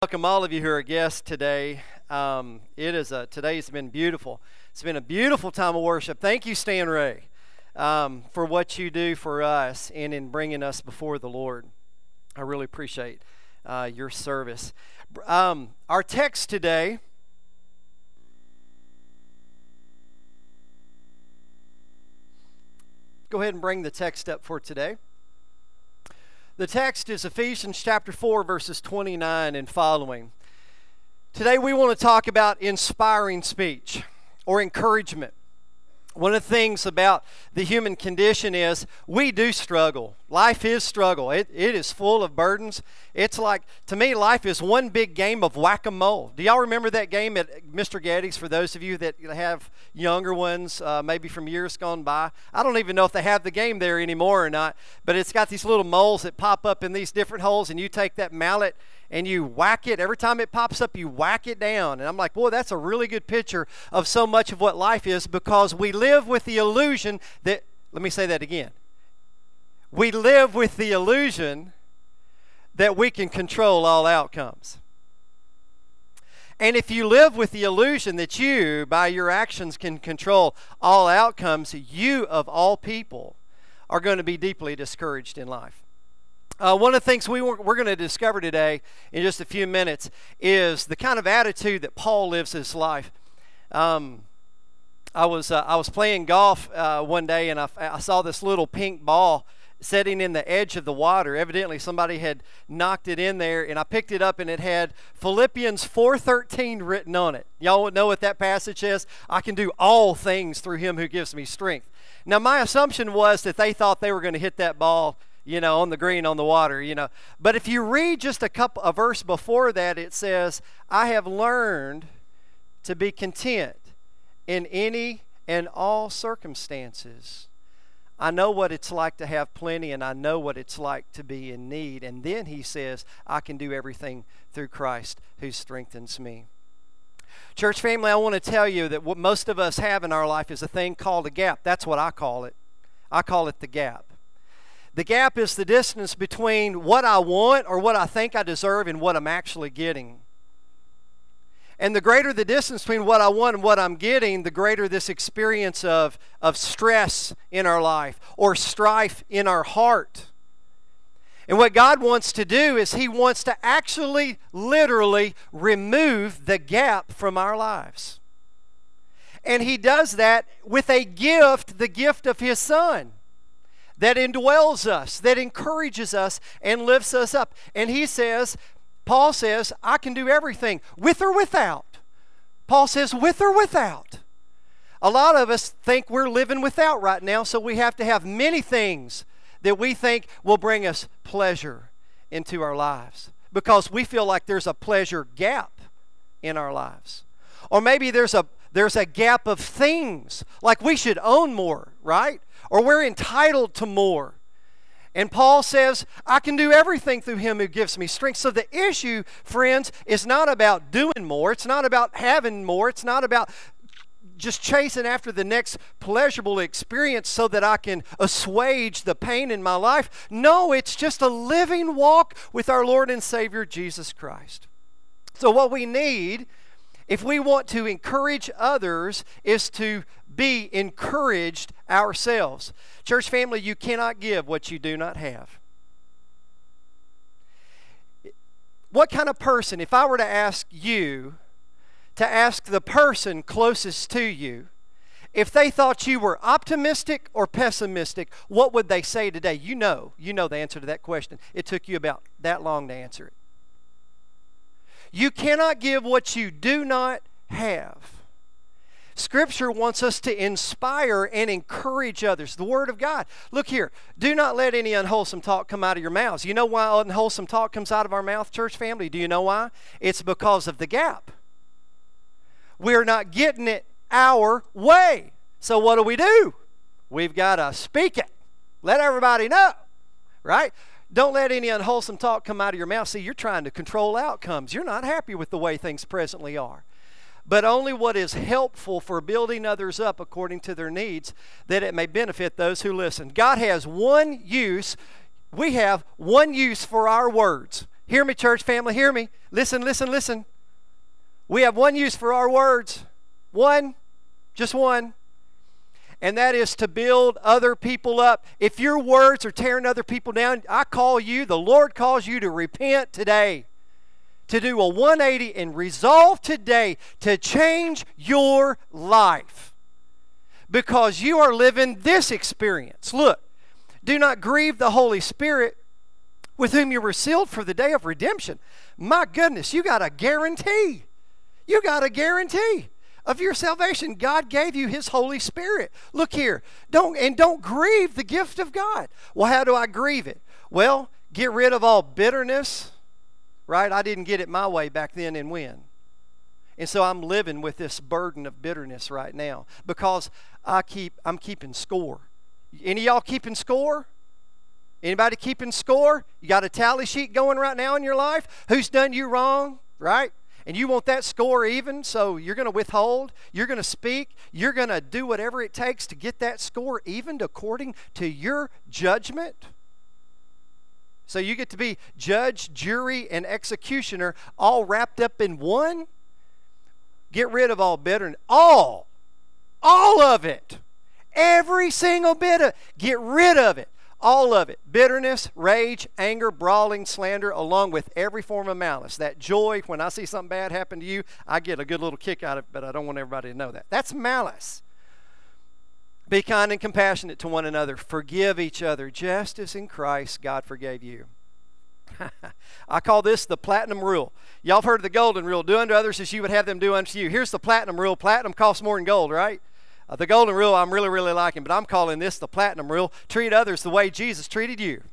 Welcome all of you who are guests today. Today's been beautiful. It's been a beautiful time of worship. Thank you, Stan Ray, for what you do for us and in bringing us before the Lord. I really appreciate your service. Our text today, go ahead and bring the text up for today. The text is Ephesians chapter 4, verses 29 and following. Today we want to talk about inspiring speech or encouragement. One of the things about the human condition is we do struggle. Life is struggle. It is full of burdens. It's like, to me, life is one big game of whack-a-mole. Do y'all remember that game at Mr. Getty's, for those of you that have younger ones, maybe from years gone by? I don't even know if they have the game there anymore or not, but it's got these little moles that pop up in these different holes, and you take that mallet and you whack it. Every time it pops up, you whack it down. And I'm like, boy, that's a really good picture of so much of what life is, because we live with the illusion that, let me say that again. We live with the illusion that we can control all outcomes. And if you live with the illusion that you, by your actions, can control all outcomes, you, of all people, are going to be deeply discouraged in life. One of the things we're going to discover today in just a few minutes is the kind of attitude that Paul lives his life. I was playing golf one day, and I saw this little pink ball sitting in the edge of the water. Evidently somebody had knocked it in there, and I picked it up, and it had Philippians 4:13 written on it. Y'all know what that passage is? I can do all things through him who gives me strength. Now, my assumption was that they thought they were going to hit that ball, on the green, on the water, But if you read just a verse before that, it says, I have learned to be content in any and all circumstances. I know what it's like to have plenty, and I know what it's like to be in need. And then he says, I can do everything through Christ who strengthens me. Church family, I want to tell you that what most of us have in our life is a thing called a gap. That's what I call it. I call it the gap. The gap is the distance between what I want or what I think I deserve and what I'm actually getting. And the greater the distance between what I want and what I'm getting, the greater this experience of stress in our life or strife in our heart. And what God wants to do is He wants to actually, literally remove the gap from our lives. And He does that with a gift, the gift of His Son, that indwells us, that encourages us and lifts us up. And Paul says, I can do everything, with or without. Paul says, with or without. A lot of us think we're living without right now, so we have to have many things that we think will bring us pleasure into our lives, because we feel like there's a pleasure gap in our lives. Or maybe there's a gap of things, like we should own more, right? Or we're entitled to more. And Paul says, I can do everything through him who gives me strength. So the issue, friends, is not about doing more. It's not about having more. It's not about just chasing after the next pleasurable experience so that I can assuage the pain in my life. No, it's just a living walk with our Lord and Savior, Jesus Christ. So what we need, if we want to encourage others, is to be encouraged ourselves. Church family, you cannot give what you do not have. What kind of person, if I were to ask you to ask the person closest to you, if they thought you were optimistic or pessimistic, what would they say today? You know the answer to that question. It took you about that long to answer it. You cannot give what you do not have. Scripture wants us to inspire and encourage others. The Word of God. Look here. Do not let any unwholesome talk come out of your mouths. You know why unwholesome talk comes out of our mouth, church family? Do you know why? It's because of the gap. We're not getting it our way. So what do? We've got to speak it. Let everybody know. Right? Don't let any unwholesome talk come out of your mouth. See, you're trying to control outcomes. You're not happy with the way things presently are. But only what is helpful for building others up according to their needs, that it may benefit those who listen. God has one use. We have one use for our words. Hear me, church family, hear me. Listen, listen, listen. We have one use for our words. One, just one. And that is to build other people up. If your words are tearing other people down, I call you, the Lord calls you to repent today. To do a 180 and resolve today to change your life. Because you are living this experience. Look, do not grieve the Holy Spirit with whom you were sealed for the day of redemption. My goodness, you got a guarantee. You got a guarantee of your salvation. God gave you His Holy Spirit. Look here. Don't grieve the gift of God. Well, how do I grieve it? Well, get rid of all bitterness. Right? I didn't get it my way back then and when. And so I'm living with this burden of bitterness right now because I'm keeping score. Any of y'all keeping score? Anybody keeping score? You got a tally sheet going right now in your life? Who's done you wrong? Right? And you want that score even, so you're going to withhold, you're going to speak, you're going to do whatever it takes to get that score even according to your judgment. So you get to be judge, jury, and executioner all wrapped up in one? Get rid of all bitterness. All of it. Every single bit of it. Get rid of it. All of it. Bitterness, rage, anger, brawling, slander, along with every form of malice. That joy, when I see something bad happen to you, I get a good little kick out of it, but I don't want everybody to know that. That's malice. Be kind and compassionate to one another. Forgive each other, just as in Christ God forgave you. I call this the platinum rule. Y'all have heard of the golden rule. Do unto others as you would have them do unto you. Here's the platinum rule. Platinum costs more than gold, right? The golden rule I'm really, really liking, but I'm calling this the platinum rule. Treat others the way Jesus treated you.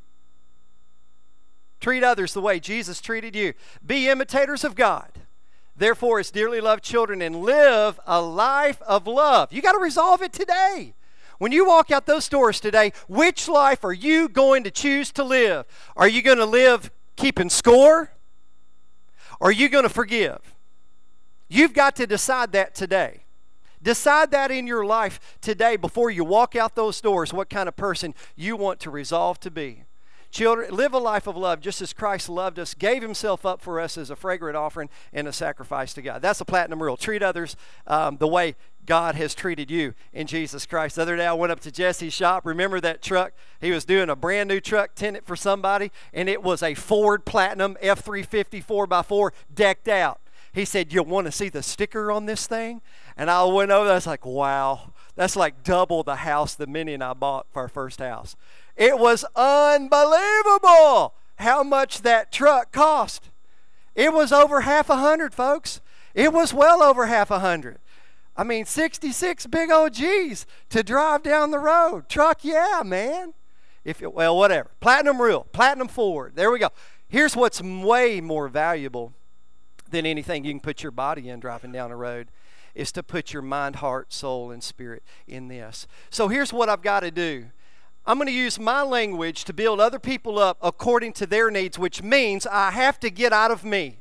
Treat others the way Jesus treated you. Be imitators of God. Therefore, as dearly loved children, and live a life of love. You got to resolve it today. When you walk out those doors today, which life are you going to choose to live? Are you going to live keeping score? Or are you going to forgive? You've got to decide that today. Decide that in your life today before you walk out those doors, what kind of person you want to resolve to be. Children, live a life of love just as Christ loved us, gave Himself up for us as a fragrant offering and a sacrifice to God. That's the platinum rule. Treat others the way God has treated you in Jesus Christ. The other day I went up to Jesse's shop. Remember that truck? He was doing a brand new truck tenant for somebody, and it was a Ford Platinum F-350 4x4 decked out. He said, "You want to see the sticker on this thing?" And I went over there. I was like, wow, that's like double the house that Minnie and I bought for our first house. It was unbelievable how much that truck cost. It was over $100,000, folks. It was well over $100,000. I mean, 66 big old G's to drive down the road. Truck, yeah, man. Well, whatever. Platinum rule, platinum Ford. There we go. Here's what's way more valuable than anything you can put your body in driving down the road, is to put your mind, heart, soul, and spirit in this. So here's what I've got to do. I'm going to use my language to build other people up according to their needs, which means I have to get out of me.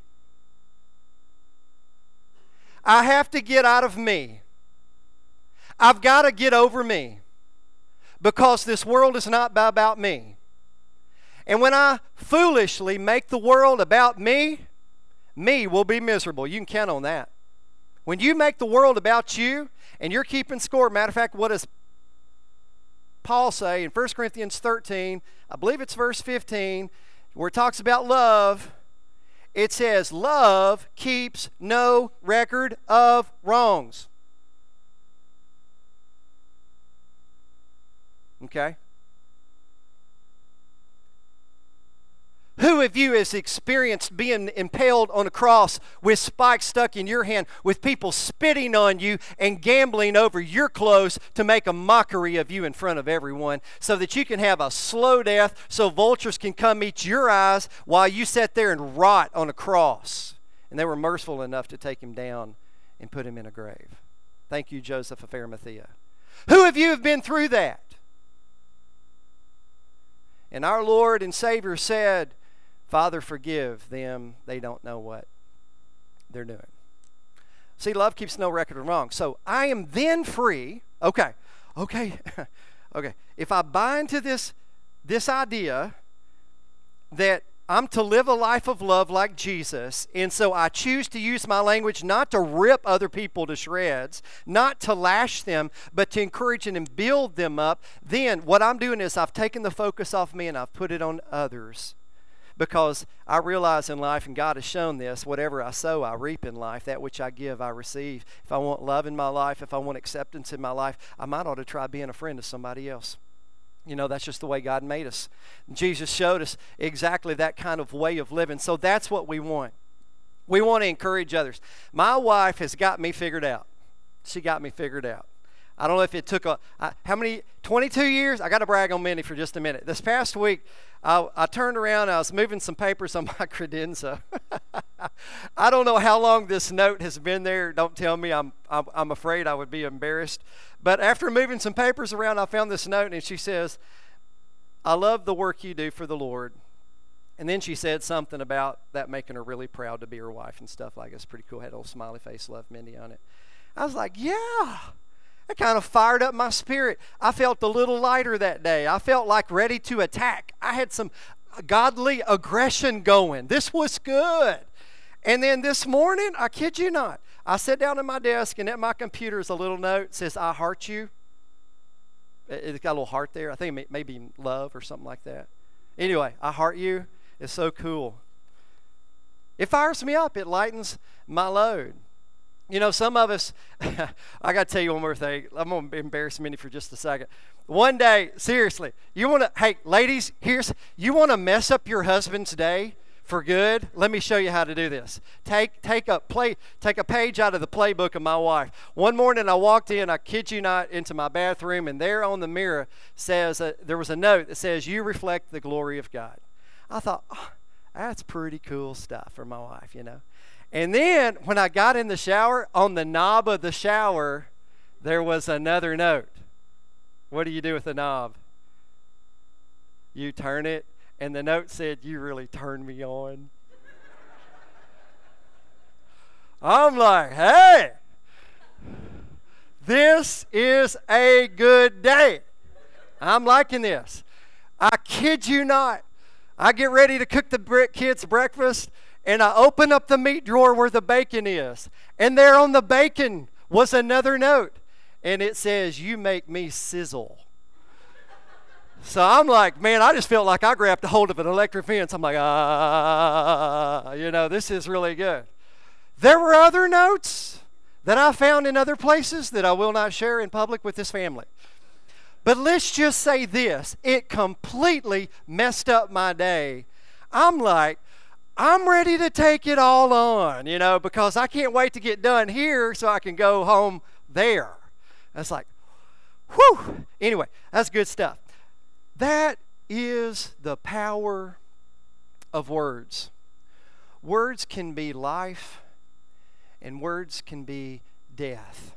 I have to get out of me. I've got to get over me, because this world is not about me. And when I foolishly make the world about me will be miserable. You can count on that. When you make the world about you and you're keeping score, matter of fact, what does Paul say in 1 Corinthians 13, I believe it's verse 15, where it talks about love? It says, love keeps no record of wrongs. Okay? Who of you has experienced being impaled on a cross with spikes stuck in your hand, with people spitting on you and gambling over your clothes to make a mockery of you in front of everyone, so that you can have a slow death, so vultures can come eat your eyes while you sit there and rot on a cross? And they were merciful enough to take Him down and put Him in a grave. Thank you, Joseph of Arimathea. Who of you have been through that? And our Lord and Savior said, Father, forgive them. They don't know what they're doing. See, love keeps no record of wrong. So I am then free. Okay. If I buy into this idea that I'm to live a life of love like Jesus, and so I choose to use my language not to rip other people to shreds, not to lash them, but to encourage and build them up. Then what I'm doing is I've taken the focus off me and I've put it on others. Because I realize in life, and God has shown this, whatever I sow, I reap in life. That which I give, I receive. If I want love in my life, if I want acceptance in my life, I might ought to try being a friend to somebody else. You know, that's just the way God made us. Jesus showed us exactly that kind of way of living. So that's what we want. We want to encourage others. My wife has got me figured out. She got me figured out. I don't know if it took how many, 22 years? I got to brag on Minnie for just a minute. This past week, I turned around, I was moving some papers on my credenza. I don't know how long this note has been there. Don't tell me, I'm afraid I would be embarrassed. But after moving some papers around, I found this note, and she says, I love the work you do for the Lord. And then she said something about that making her really proud to be her wife and stuff like that. It's pretty cool. Had a little smiley face, love Mindy on it. I was like, yeah. It kind of fired up my spirit. I felt a little lighter that day. I felt like ready to attack. I had some godly aggression going. This was good. And then this morning, I kid you not, I sat down at my desk, and at my computer is a little note that says, I heart you. It's got a little heart there. I think it may be love or something like that. Anyway, I heart you. It's so cool. It fires me up. It lightens my load. You know, some of us, I got to tell you one more thing. I'm going to embarrass Minnie for just a second. One day, seriously, you want to, hey, ladies, you want to mess up your husband's day for good? Let me show you how to do this. Take a page out of the playbook of my wife. One morning I walked in, I kid you not, into my bathroom, and there on the mirror says, there was a note that says, you reflect the glory of God. I thought, oh, that's pretty cool stuff for my wife, you know. And then when I got in the shower, on the knob of the shower, there was another note. What do you do with the knob? You turn it, and the note said, you really turned me on. I'm like, hey, this is a good day. I'm liking this. I kid you not. I get ready to cook the kids breakfast, and I open up the meat drawer where the bacon is. And there on the bacon was another note. And it says, you make me sizzle. So I'm like, man, I just felt like I grabbed a hold of an electric fence. I'm like, this is really good. There were other notes that I found in other places that I will not share in public with this family. But let's just say this. It completely messed up my day. I'm like, I'm ready to take it all on, because I can't wait to get done here so I can go home there. That's like, whew. Anyway, that's good stuff. That is the power of words. Words can be life, and words can be death.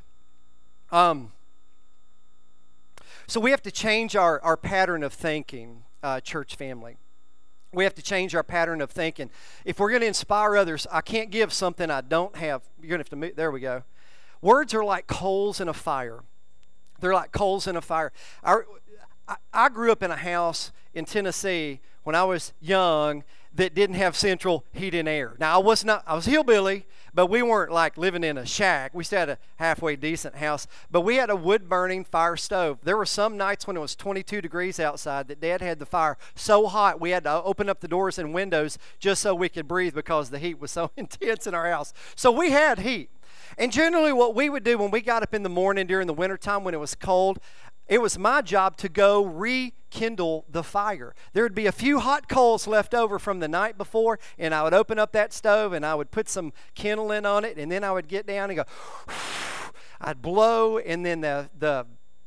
So we have to change our pattern of thinking, church family. We have to change our pattern of thinking. If we're going to inspire others, I can't give something I don't have. You're going to have to move. There we go. Words are like coals in a fire. They're like coals in a fire. I grew up in a house in Tennessee when I was young that didn't have central heat and air. Now, I was hillbilly, but we weren't like living in a shack. We still had a halfway decent house, but we had a wood-burning fire stove. There were some nights when it was 22 degrees outside that Dad had the fire so hot we had to open up the doors and windows just so we could breathe because the heat was so intense in our house. So we had heat. And generally what we would do when we got up in the morning during the wintertime when it was cold, it was my job to go rekindle the fire. There would be a few hot coals left over from the night before, and I would open up that stove and I would put some kindling on it, and then I would get down and go, I'd blow, and then the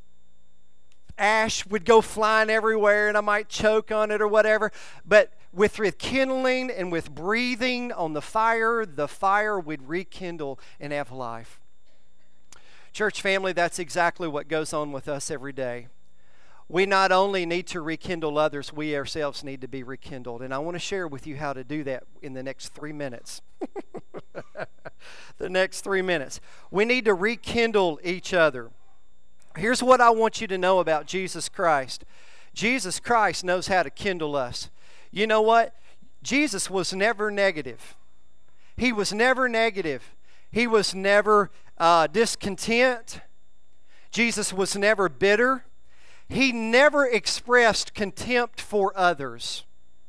ash would go flying everywhere, and I might choke on it or whatever. But with rekindling and with breathing on the fire would rekindle and have life. Church family, that's exactly what goes on with us every day. We not only need to rekindle others, we ourselves need to be rekindled. And I want to share with you how to do that in the next 3 minutes. The next 3 minutes. We need to rekindle each other. Here's what I want you to know about Jesus Christ. Jesus Christ knows how to kindle us. You know what? Jesus was never negative. He was never negative. He was never discontent. Jesus was never bitter. He never expressed contempt for others.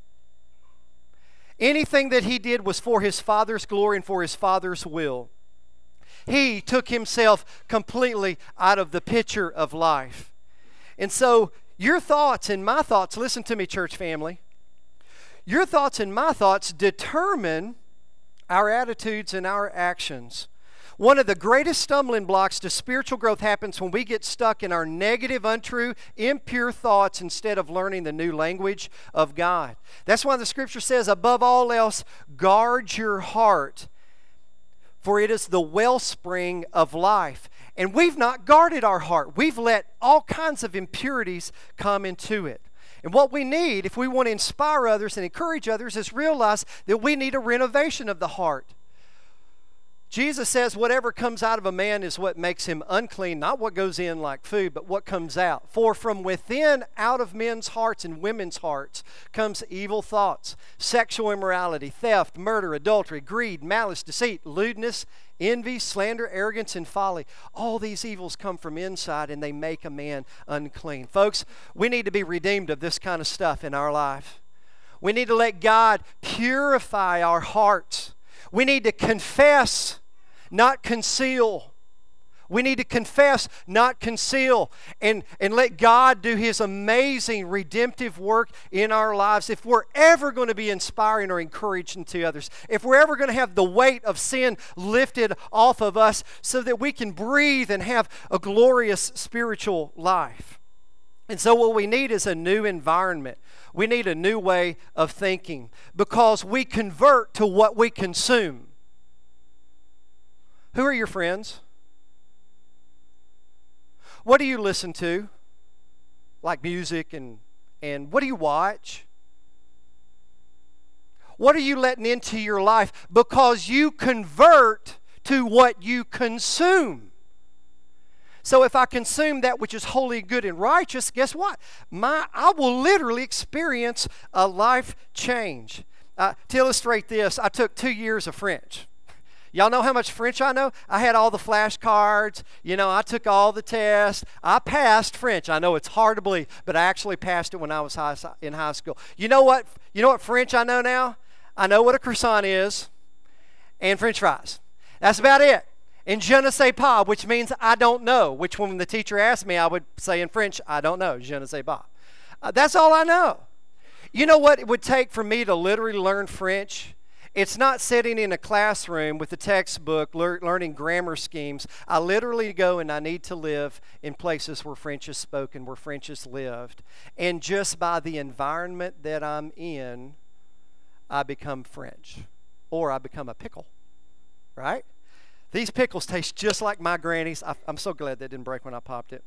Anything that he did was for his Father's glory and for his Father's will. He took himself completely out of the picture of life. And so your thoughts and my thoughts, listen to me, church family, your thoughts and my thoughts determine our attitudes and our actions. One of the greatest stumbling blocks to spiritual growth happens when we get stuck in our negative, untrue, impure thoughts instead of learning the new language of God. That's why the Scripture says, above all else, guard your heart, for it is the wellspring of life. And we've not guarded our heart. We've let all kinds of impurities come into it. And what we need, if we want to inspire others and encourage others, is realize that we need a renovation of the heart. Jesus says whatever comes out of a man is what makes him unclean, not what goes in like food, but what comes out. For from within, out of men's hearts and women's hearts, comes evil thoughts, sexual immorality, theft, murder, adultery, greed, malice, deceit, lewdness, envy, slander, arrogance, and folly. All these evils come from inside, and they make a man unclean. Folks, we need to be redeemed of this kind of stuff in our life. We need to let God purify our hearts. We need to confess, not conceal. We need to confess, not conceal, and let God do His amazing redemptive work in our lives. If we're ever going to be inspiring or encouraging to others, if we're ever going to have the weight of sin lifted off of us so that we can breathe and have a glorious spiritual life. And so what we need is a new environment. We need a new way of thinking, because we convert to what we consume. Who are your friends? What do you listen to? Like music and what do you watch? What are you letting into your life? Because you convert to what you consume. So if I consume that which is holy, good, and righteous, guess what? I will literally experience a life change. To illustrate this, I took 2 years of French. Y'all know how much French I know? I had all the flashcards. I took all the tests. I passed French. I know it's hard to believe, but I actually passed it when I was in high school. You know what French I know now? I know what a croissant is and French fries. That's about it. And je ne sais pas, which means I don't know, which when the teacher asked me, I would say in French, I don't know, je ne sais pas. That's all I know. You know what it would take for me to literally learn French? It's not sitting in a classroom with a textbook learning grammar schemes. I literally go and I need to live in places where French is spoken, where French is lived. And just by the environment that I'm in, I become French. Or I become a pickle, right? These pickles taste just like my granny's. I'm so glad that didn't break when I popped it.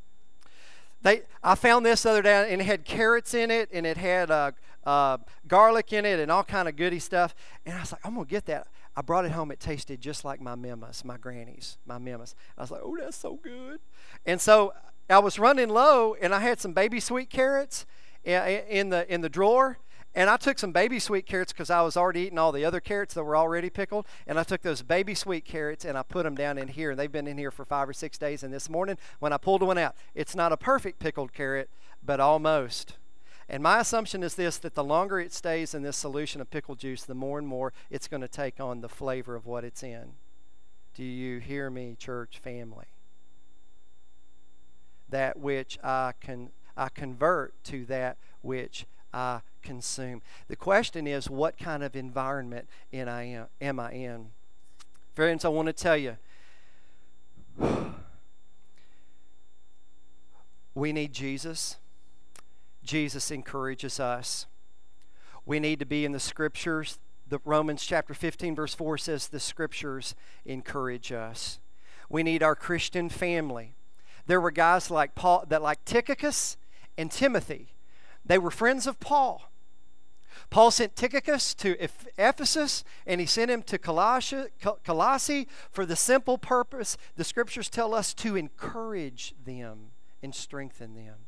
I found this the other day, and it had carrots in it, and it had garlic in it, and all kind of goody stuff. And I was like, I'm going to get that. I brought it home. It tasted just like my Memmas, my granny's, my Memmas. I was like, oh, that's so good. And so I was running low, and I had some baby sweet carrots in the drawer. And I took some baby sweet carrots because I was already eating all the other carrots that were already pickled. And I took those baby sweet carrots and I put them down in here. And they've been in here for 5 or 6 days. And this morning, when I pulled one out, it's not a perfect pickled carrot, but almost. And my assumption is this, that the longer it stays in this solution of pickle juice, the more and more it's going to take on the flavor of what it's in. Do you hear me, church family? That which I convert to that which I consume. The question is, what kind of environment am I in? Friends, I want to tell you, we need Jesus. Jesus encourages us. We need to be in the Scriptures. The Romans chapter 15 verse 4 says the Scriptures encourage us. We need our Christian family. There were guys like Tychicus and Timothy. They were friends of Paul. Paul sent Tychicus to Ephesus, and he sent him to Colossae for the simple purpose, the Scriptures tell us, to encourage them and strengthen them.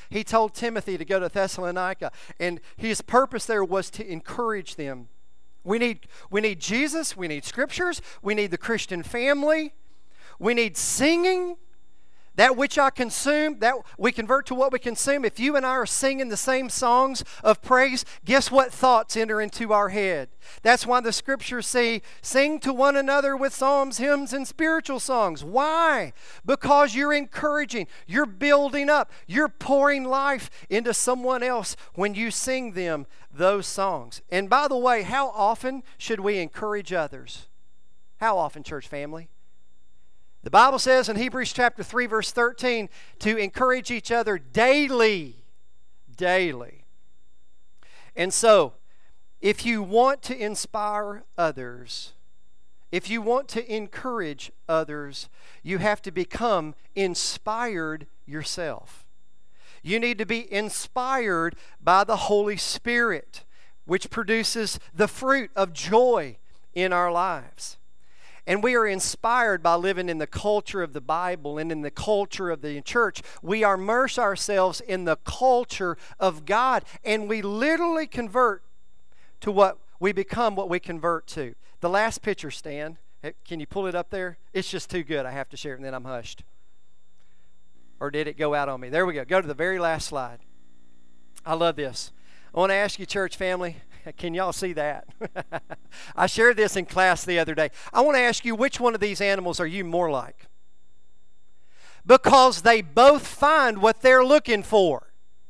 he told Timothy to go to Thessalonica, and his purpose there was to encourage them. We need Jesus, we need scriptures, we need the Christian family, we need singing. That which I consume, that we convert to what we consume. If you and I are singing the same songs of praise, guess what thoughts enter into our head? That's why the scriptures say, sing to one another with psalms, hymns, and spiritual songs. Why? Because you're encouraging, you're building up, you're pouring life into someone else when you sing them those songs. And by the way, how often should we encourage others? How often, church family? The Bible says in Hebrews chapter 3, verse 13, to encourage each other daily. Daily. And so, if you want to inspire others, if you want to encourage others, you have to become inspired yourself. You need to be inspired by the Holy Spirit, which produces the fruit of joy in our lives. And we are inspired by living in the culture of the Bible and in the culture of the church. We immerse ourselves in the culture of God, and we literally convert to what we become, what we convert to. The last picture, Stan, can you pull it up there? It's just too good. I have to share it, and then I'm hushed. Or did it go out on me? There we go. Go to the very last slide. I love this. I want to ask you, church family, can y'all see that? I shared this in class the other day. I want to ask you, which one of these animals are you more like? Because they both find what they're looking for.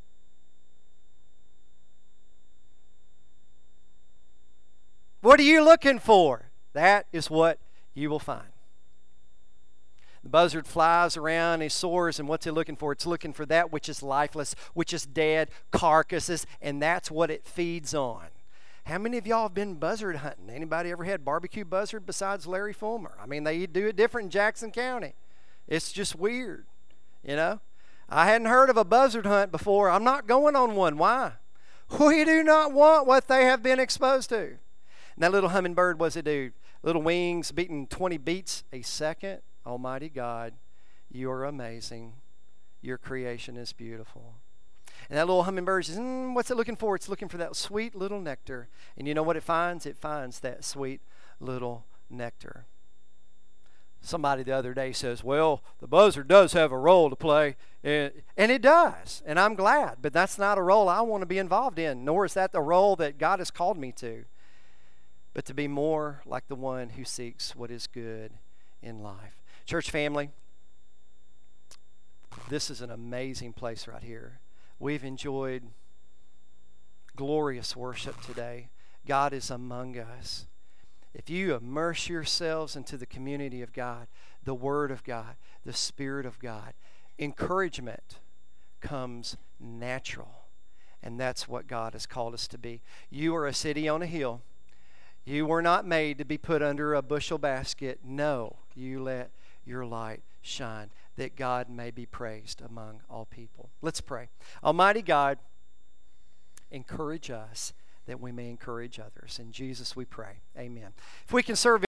What are you looking for? That is what you will find. The buzzard flies around, he soars, and what's he looking for? It's looking for that which is lifeless, which is dead, carcasses, and that's what it feeds on. How many of y'all have been buzzard hunting? Anybody ever had barbecue buzzard besides Larry Fulmer? I mean, they do it different in Jackson County. It's just weird, you know? I hadn't heard of a buzzard hunt before. I'm not going on one. Why? We do not want what they have been exposed to. And that little hummingbird, what's it do? Little wings beating 20 beats a second. Almighty God, you are amazing. Your creation is beautiful. And that little hummingbird says, what's it looking for? It's looking for that sweet little nectar. And you know what it finds? It finds that sweet little nectar. Somebody the other day says, well, the buzzard does have a role to play. And it does. And I'm glad. But that's not a role I want to be involved in, nor is that the role that God has called me to. But to be more like the one who seeks what is good in life. Church family, this is an amazing place right here. We've enjoyed glorious worship today. God is among us. If you immerse yourselves into the community of God, the Word of God, the Spirit of God, encouragement comes natural. And that's what God has called us to be. You are a city on a hill. You were not made to be put under a bushel basket. No, you let your light shine, that God may be praised among all people. Let's pray. Almighty God, encourage us that we may encourage others. In Jesus we pray. Amen. If we can serve